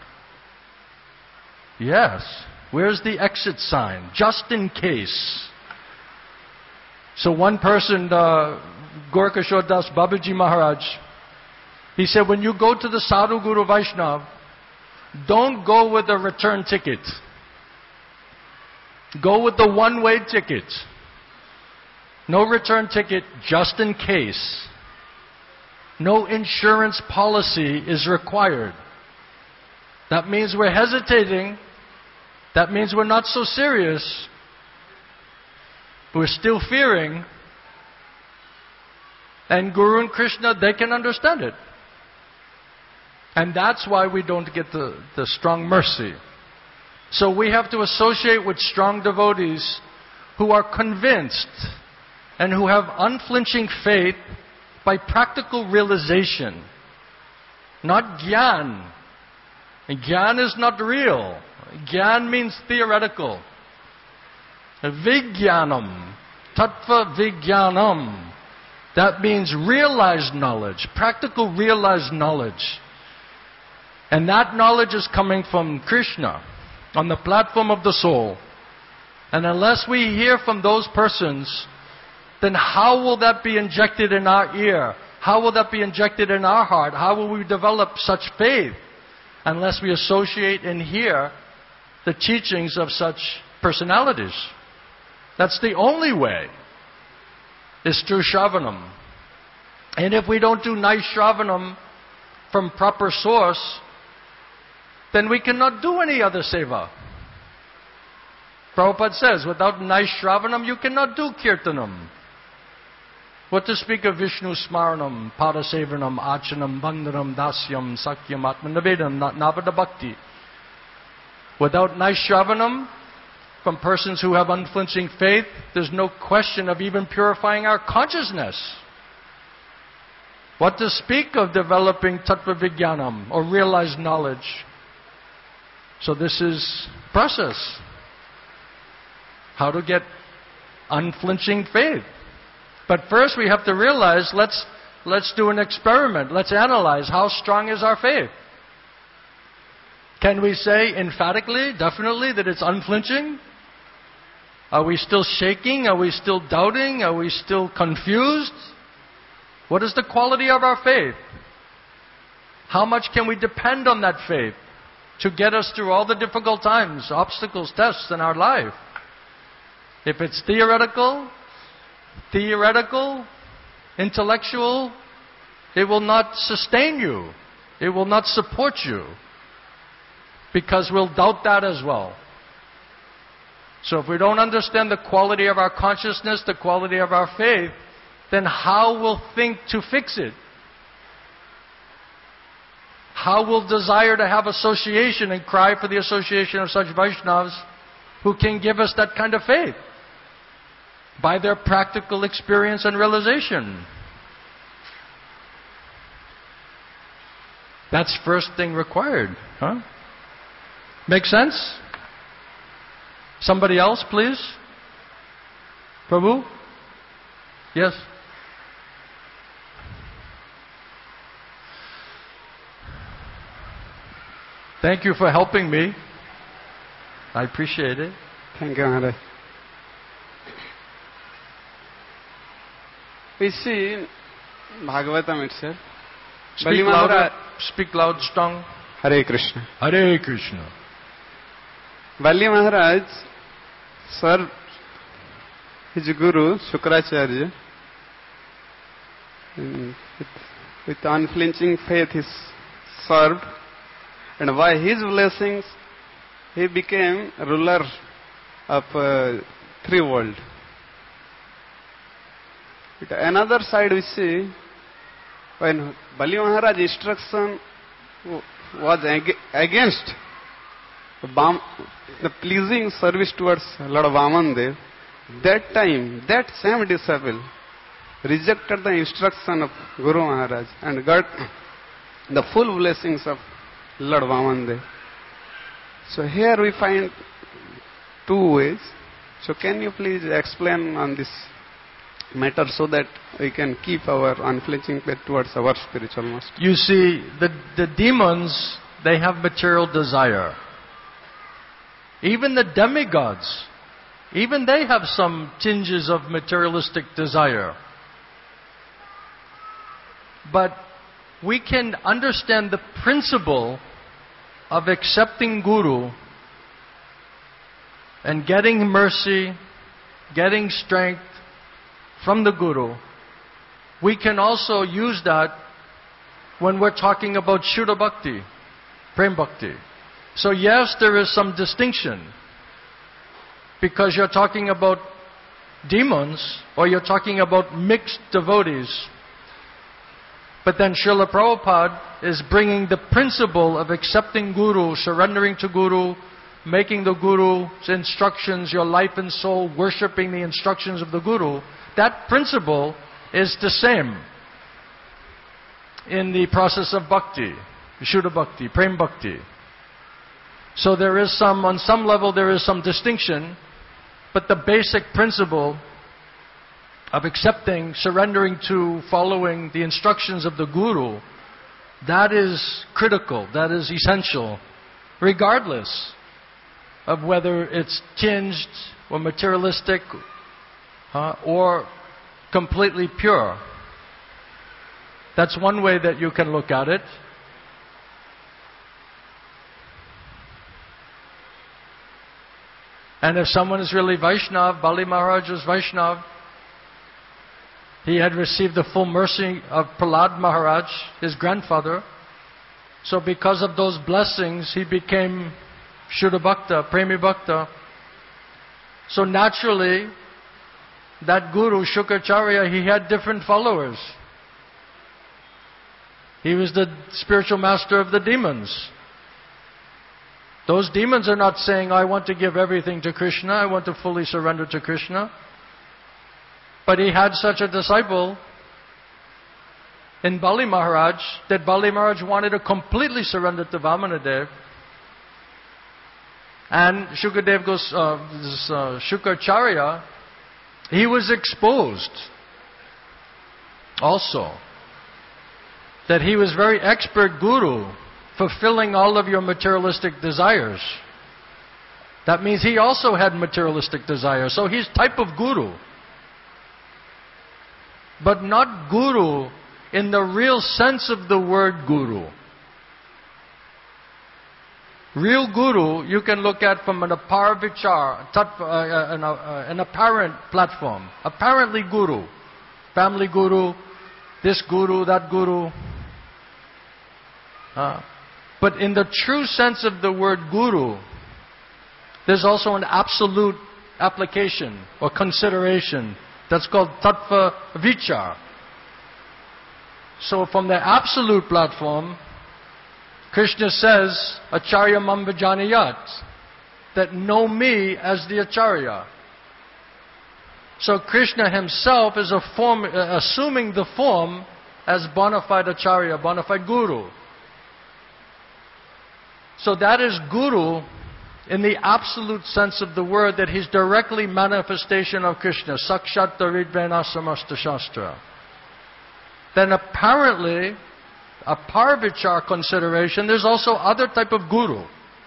Speaker 1: Yes. Where's the exit sign? Just in case. So one person, Gorkashore Das Babaji Maharaj, he said, when you go to the Sadhu Guru Vaishnav, don't go with a return ticket. Go with the one-way ticket. No return ticket, just in case. No insurance policy is required. That means we're hesitating. That means we're not so serious. We're still fearing. And Guru and Krishna, they can understand it. And that's why we don't get the strong mercy. So we have to associate with strong devotees who are convinced and who have unflinching faith by practical realization. Not gyan. Gyan is not real. Gyan means theoretical. Vijnanam. Tattva vijnanam. That means realized knowledge. Practical realized knowledge. And that knowledge is coming from Krishna on the platform of the soul. And unless we hear from those persons, then how will that be injected in our ear? How will that be injected in our heart? How will we develop such faith unless we associate and hear the teachings of such personalities? That's the only way, is through Shravanam. And if we don't do nice Shravanam from proper source, then we cannot do any other seva. Prabhupada says, without nice Shravanam, you cannot do Kirtanam. What to speak of Vishnu Smaranam, Padasevanam, Achanam, Vandanam, Dasyam, Sakyam, Atmanavedam, Navada Bhakti. Without nice Shravanam from persons who have unflinching faith, there's no question of even purifying our consciousness. What to speak of developing Tattva Vijnanam, or realized knowledge. So this is process. How to get unflinching faith. But first we have to realize, let's do an experiment. Let's analyze how strong is our faith. Can we say emphatically, definitely, that it's unflinching? Are we still shaking? Are we still doubting? Are we still confused? What is the quality of our faith? How much can we depend on that faith to get us through all the difficult times, obstacles, tests in our life? If it's theoretical, intellectual, it will not sustain you. It will not support you. Because we'll doubt that as well. So if we don't understand the quality of our consciousness, the quality of our faith, then how will think to fix it? How will desire to have association and cry for the association of such Vaishnavas who can give us that kind of faith? By their practical experience and realization. That's first thing required. Huh? Make sense? Somebody else, please? Prabhu? Yes? Thank you for helping me. I appreciate it.
Speaker 2: Thank you, Maharaj. We see in Bhagavatam itself.
Speaker 1: Speak louder, speak loud, strong.
Speaker 2: Hare Krishna.
Speaker 1: Hare Krishna.
Speaker 2: Bali Maharaj served his Guru, Shukracharya, with unflinching faith he served, and by his blessings he became ruler of three worlds. With another side we see, when Bali Maharaj's instruction was against the pleasing service towards Lord Vamandev, that time, that same disciple rejected the instruction of Guru Maharaj and got the full blessings of Lord Vamandev. So here we find two ways. So can you please explain on this matter so that we can keep our unflinching faith towards our spiritual master?
Speaker 1: You see, the demons, they have material desire. Even the demigods, even they have some tinges of materialistic desire. But we can understand the principle of accepting Guru and getting mercy, getting strength from the Guru. We can also use that when we're talking about Shuddha Bhakti, Prem Bhakti. So yes, there is some distinction. Because you're talking about demons, or you're talking about mixed devotees. But then Srila Prabhupada is bringing the principle of accepting Guru, surrendering to Guru, making the Guru's instructions your life and soul, worshipping the instructions of the Guru. That principle is the same in the process of bhakti, Shuddha Bhakti, Prem Bhakti. So there is some, on some level there is some distinction, but the basic principle of accepting, surrendering to, following the instructions of the Guru, that is critical, that is essential, regardless of whether it's tinged or materialistic or completely pure. That's one way that you can look at it. And if someone is really Vaishnav, Bali Maharaj was Vaishnav, he had received the full mercy of Prahlad Maharaj, his grandfather. So because of those blessings, he became Shuddha Bhakta, Premi Bhakta. So naturally, that Guru, Shukracharya, he had different followers. He was the spiritual master of the demons. Those demons are not saying, I want to give everything to Krishna, I want to fully surrender to Krishna. But he had such a disciple in Bali Maharaj, that Bali Maharaj wanted to completely surrender to Vamanadev. And Shukracharya, he was exposed also that he was very expert Guru fulfilling all of your materialistic desires. That means he also had materialistic desires. So he's type of guru. But not guru in the real sense of the word guru. Real guru you can look at from an aparavichar, an apparent platform. Apparently guru. Family guru, this guru, that guru. But in the true sense of the word guru, there's also an absolute application or consideration that's called tattva vichar. So from the absolute platform, Krishna says, Acharya mam vijanayat, that know me as the Acharya. So Krishna himself is assuming the form as bona fide Acharya, bona fide Guru. So that is Guru in the absolute sense of the word, that he's directly manifestation of Krishna. Sakshat Daridvena Samasta Shastra. Then apparently, a parvichar consideration, there's also other type of guru.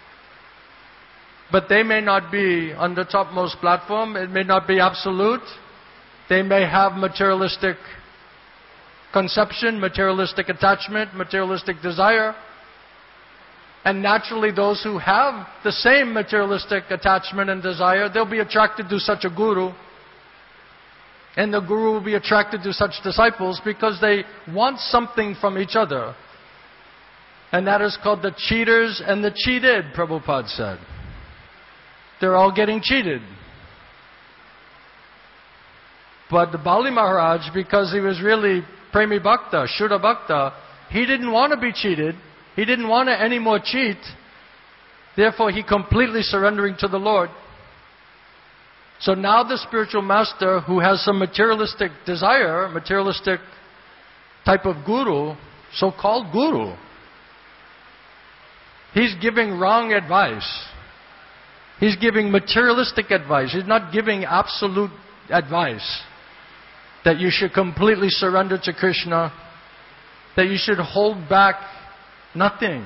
Speaker 1: But they may not be on the topmost platform. It may not be absolute. They may have materialistic conception, materialistic attachment, materialistic desire. And naturally those who have the same materialistic attachment and desire, they'll be attracted to such a guru. And the guru will be attracted to such disciples because they want something from each other. And that is called the cheaters and the cheated, Prabhupada said. They're all getting cheated. But the Bali Maharaj, because he was really Premi Bhakta, Shuddha Bhakta, he didn't want to be cheated. He didn't want to anymore cheat. Therefore, he completely surrendering to the Lord. So now the spiritual master who has some materialistic desire, materialistic type of guru, so-called guru, he's giving wrong advice. He's giving materialistic advice. He's not giving absolute advice that you should completely surrender to Krishna, that you should hold back nothing.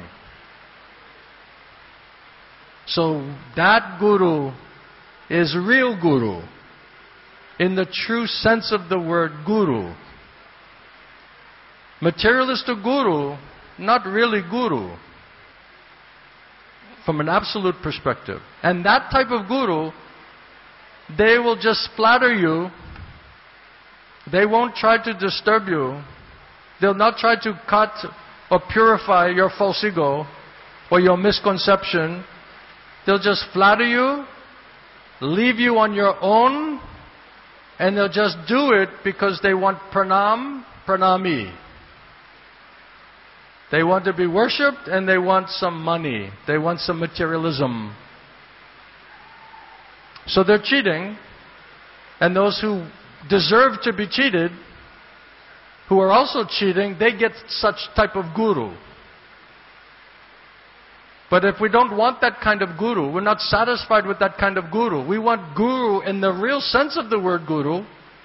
Speaker 1: So that guru is real guru in the true sense of the word guru. Materialistic guru, not really guru from an absolute perspective. And that type of guru, they will just flatter you. They won't try to disturb you. They'll not try to cut or purify your false ego or your misconception. They'll just flatter you, leave you on your own, and they'll just do it because they want pranam, pranami. They want to be worshipped and they want some money. They want some materialism. So they're cheating, and those who deserve to be cheated, who are also cheating, they get such type of guru. But if we don't want that kind of guru, we're not satisfied with that kind of guru, we want guru in the real sense of the word guru,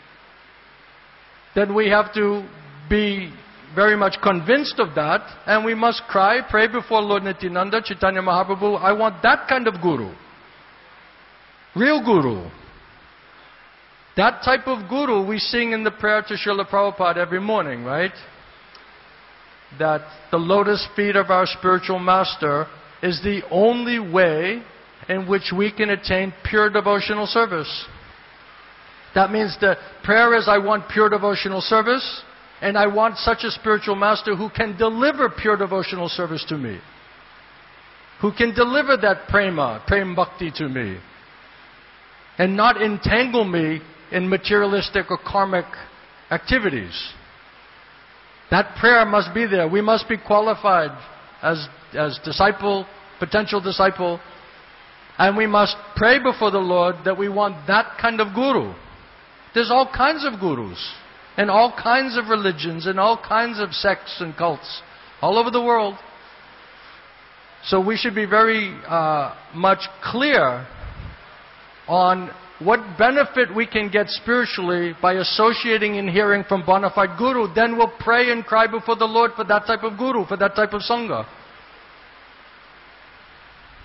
Speaker 1: then we have to be very much convinced of that, and we must cry, pray before Lord Nityananda, Chaitanya Mahaprabhu, I want that kind of guru. Real guru. That type of guru we sing in the prayer to Srila Prabhupada every morning, right? That the lotus feet of our spiritual master is the only way in which we can attain pure devotional service. That means the prayer is, I want pure devotional service, and I want such a spiritual master who can deliver pure devotional service to me. Who can deliver that prema bhakti to me. And not entangle me in materialistic or karmic activities. That prayer must be there. We must be qualified as disciple, potential disciple, and we must pray before the Lord that we want that kind of guru. There's all kinds of gurus, and all kinds of religions, and all kinds of sects and cults all over the world. So we should be very much clear on what benefit we can get spiritually by associating and hearing from bona fide guru. Then we'll pray and cry before the Lord for that type of guru, for that type of sangha.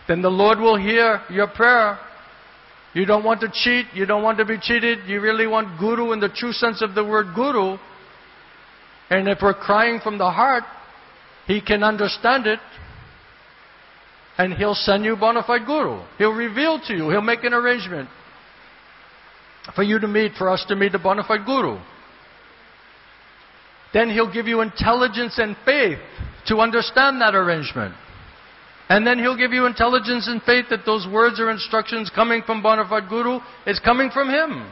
Speaker 1: then the Lord will hear your prayer. You don't want to cheat. You don't want to be cheated. You really want Guru in the true sense of the word Guru. And if we're crying from the heart, He can understand it. And He'll send you bona fide Guru. He'll reveal to you. He'll make an arrangement for you to meet, for us to meet a bona fide Guru. Then He'll give you intelligence and faith to understand that arrangement. And then He'll give you intelligence and faith that those words or instructions coming from bona fide Guru is coming from Him.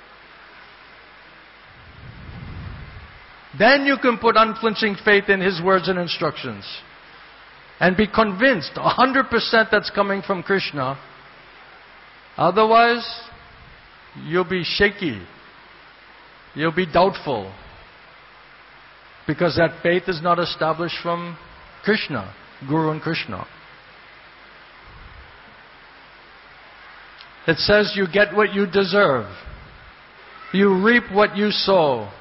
Speaker 1: Then you can put unflinching faith in His words and instructions. And be convinced 100% that's coming from Krishna. Otherwise, you'll be shaky. You'll be doubtful. Because that faith is not established from Krishna, Guru and Krishna. It says you get what you deserve. You reap what you sow.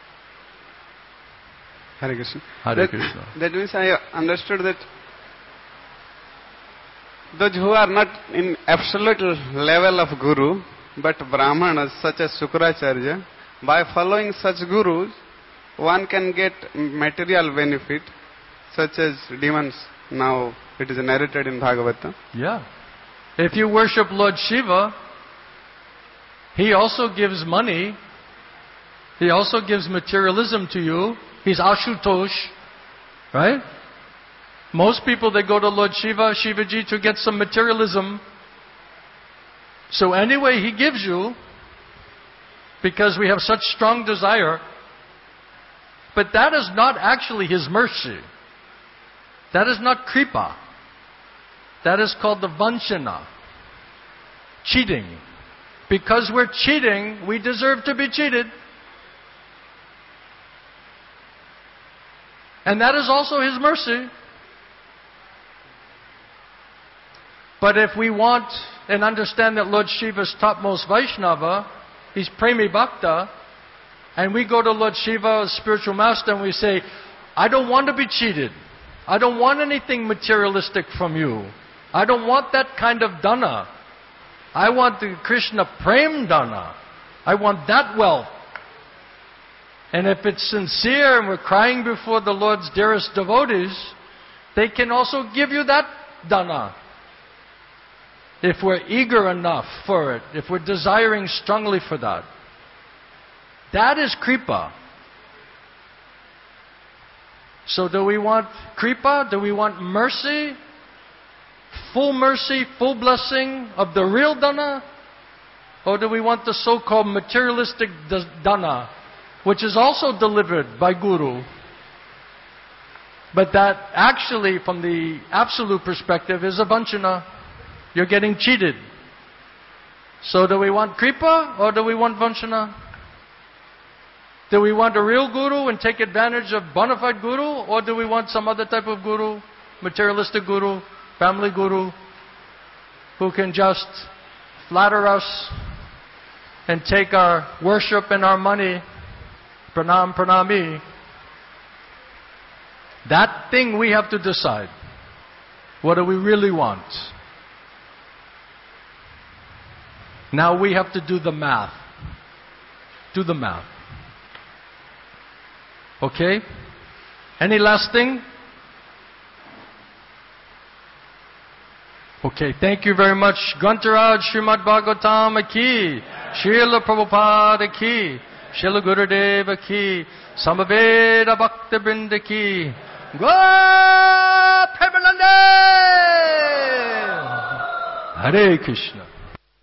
Speaker 2: Hare Krishna.
Speaker 1: Hare Krishna.
Speaker 2: That means I understood that those who are not in absolute level of Guru, but Brahmanas such as Shukracharya, by following such Gurus, one can get material benefit, such as demons. Now it is narrated in Bhagavatam.
Speaker 1: Yeah. If you worship Lord Shiva, He also gives money. He also gives materialism to you. He's Ashutosh, right? Most people, they go to Lord Shiva, Shivaji, to get some materialism. So anyway, He gives you, because we have such strong desire. But that is not actually His mercy. That is not kripa. That is called the vanchana. Cheating. Because we're cheating, we deserve to be cheated. And that is also His mercy. But if we want and understand that Lord Shiva is topmost Vaishnava, He's Premi Bhakta, and we go to Lord Shiva, a spiritual master, and we say, I don't want to be cheated. I don't want anything materialistic from you. I don't want that kind of dana. I want the Krishna Prem dana. I want that wealth. And if it's sincere and we're crying before the Lord's dearest devotees, they can also give you that dana. If we're eager enough for it, if we're desiring strongly for that. That is kripa. So do we want kripa? Do we want mercy? Full blessing of the real dana? Or do we want the so-called materialistic dana, which is also delivered by Guru? But that actually, from the absolute perspective, is a vanchana. You're getting cheated. So do we want kripa or do we want vanchana? Do we want a real Guru and take advantage of bona fide Guru? Or do we want some other type of Guru, materialistic Guru, family Guru, who can just flatter us and take our worship and our money, pranam, pranami? That thing we have to decide. What do we really want? Now we have to do the math. Do the math. Okay? Any last thing? Okay, thank you very much. Grantaraj Srimad Bhagavatam ki, Srila Prabhupada ki, Srila Gurudeva ki, Samaveda Bhakta Brinda ki, Gaur Premanande! Hare Krishna.